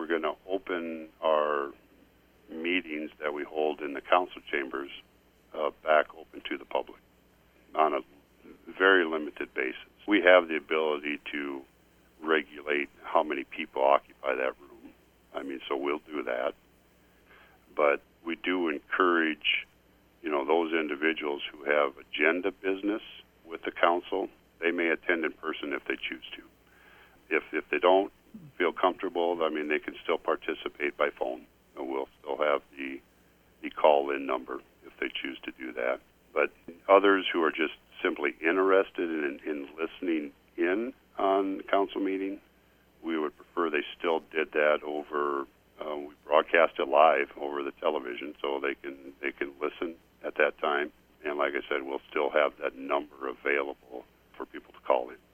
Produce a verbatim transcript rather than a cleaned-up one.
going to open our meetings that we hold in the council chambers uh, back open to the public on a very limited basis. We have the ability to regulate how many people occupy that room. I mean, so we'll do that. But we do encourage, you know, those individuals who have agenda business with the council, they may attend in person if they choose to. If if they don't feel comfortable, I mean, they can still participate by phone, and we'll still have the the call-in number if they choose to do that. But others who are just simply interested in, in listening in on the council meeting, we would prefer they still did that over. Uh, we broadcast it live over the television, so they can they can listen at that time. And like I said, we'll still have that number available for people to call in.